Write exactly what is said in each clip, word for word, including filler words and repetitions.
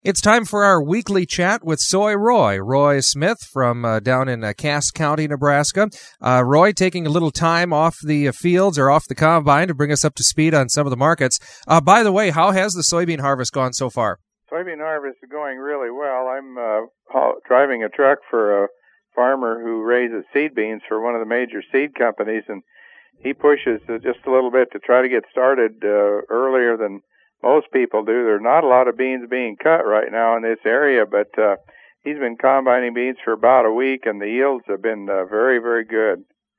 It's time for our weekly chat with Soy Roy. Roy Smith from uh, down in uh, Cass County, Nebraska. Uh, Roy taking a little time off the uh, fields or off the combine to bring us up to speed on some of the markets. Uh, by the way, how has the soybean harvest gone so far? Soybean harvest is going really well. I'm uh, haul- driving a truck for a farmer who raises seed beans for one of the major seed companies, and he pushes uh, just a little bit to try to get started uh, earlier than most people do. There are not a lot of beans being cut right now in this area, but uh, he's been combining beans for about a week, and the yields have been uh, very, very good.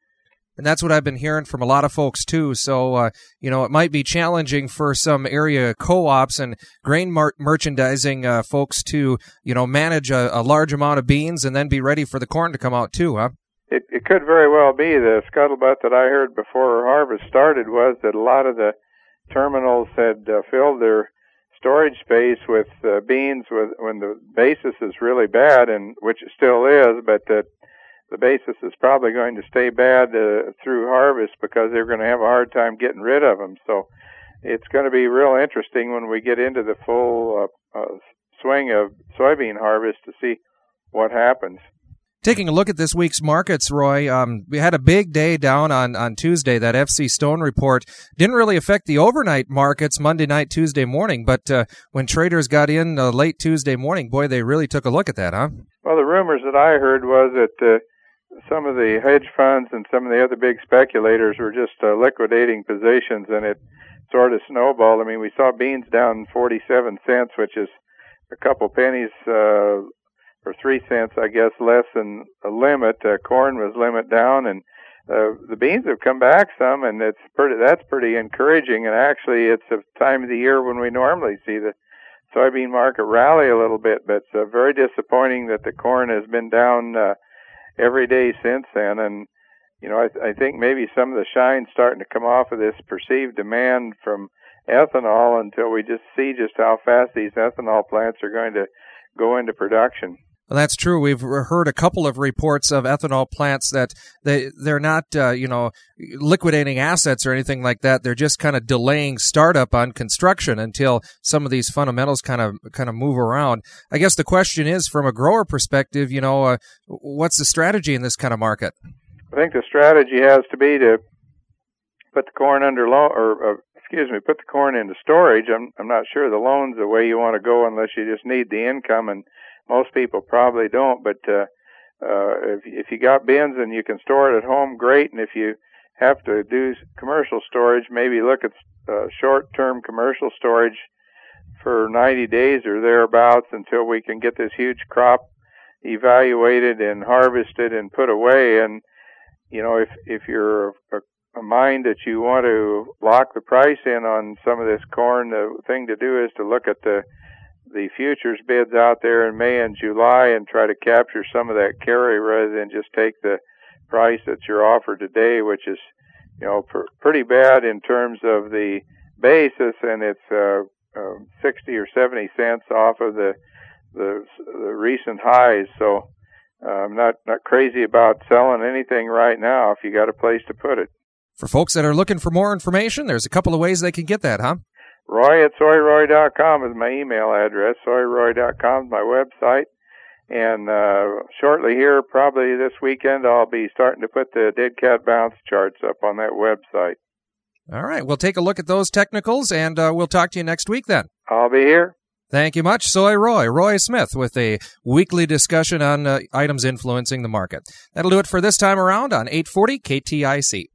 And that's what I've been hearing from a lot of folks, too. So, uh, you know, it might be challenging for some area co-ops and grain mar- merchandising uh, folks to, you know, manage a, a large amount of beans and then be ready for the corn to come out, too, huh? It, it could very well be. The scuttlebutt that I heard before harvest started was that a lot of the terminals had uh, filled their storage space with uh, beans with, when the basis is really bad, and which it still is, but that the basis is probably going to stay bad uh, through harvest because they're going to have a hard time getting rid of them. So it's going to be real interesting when we get into the full uh, uh, swing of soybean harvest to see what happens. Taking a look at this week's markets, Roy, um, we had a big day down on, on Tuesday. That F C Stone report didn't really affect the overnight markets Monday night, Tuesday morning, but uh, when traders got in uh, late Tuesday morning, boy, they really took a look at that, huh? Well, the rumors that I heard was that uh, some of the hedge funds and some of the other big speculators were just uh, liquidating positions, and it sort of snowballed. I mean, we saw beans down forty-seven cents, which is a couple pennies uh or three cents, I guess, less than a limit. Uh, corn was limit down, and uh, the beans have come back some, and it's pretty. That's pretty encouraging. And actually, it's a time of the year when we normally see the soybean market rally a little bit. But it's uh, very disappointing that the corn has been down uh, every day since then. And you know, I, I think maybe some of the shine's starting to come off of this perceived demand from ethanol until we just see just how fast these ethanol plants are going to go into production. Well, that's true. We've heard a couple of reports of ethanol plants that they, they're not, uh, you know, liquidating assets or anything like that. They're just kind of delaying startup on construction until some of these fundamentals kind of kind of move around. I guess the question is, from a grower perspective, you know, uh, what's the strategy in this kind of market? I think the strategy has to be to put the corn under loan, or, or excuse me, put the corn into storage. I'm I'm not sure the loan's the way you want to go unless you just need the income, and most people probably don't. But uh, uh, if if you got bins and you can store it at home, great. And if you have to do commercial storage, maybe look at uh, short-term commercial storage for ninety days or thereabouts until we can get this huge crop evaluated and harvested and put away. And you know, if if you're a, a mind that you want to lock the price in on some of this corn, the thing to do is to look at the the futures bids out there in May and July and try to capture some of that carry rather than just take the price that you're offered today, which is, you know, pr- pretty bad in terms of the basis, and it's uh, uh, sixty or seventy cents off of the the, the recent highs. So uh, I'm not not crazy about selling anything right now if you got a place to put it. For folks that are looking for more information, there's a couple of ways they can get that, huh? Roy at soy roy dot com is my email address. soy roy dot com is my website. And uh, shortly here, probably this weekend, I'll be starting to put the dead cat bounce charts up on that website. All right. We'll take a look at those technicals, and uh, we'll talk to you next week then. I'll be here. Thank you much, Soy Roy. Roy Smith with a weekly discussion on uh, items influencing the market. That'll do it for this time around on eight forty K T I C.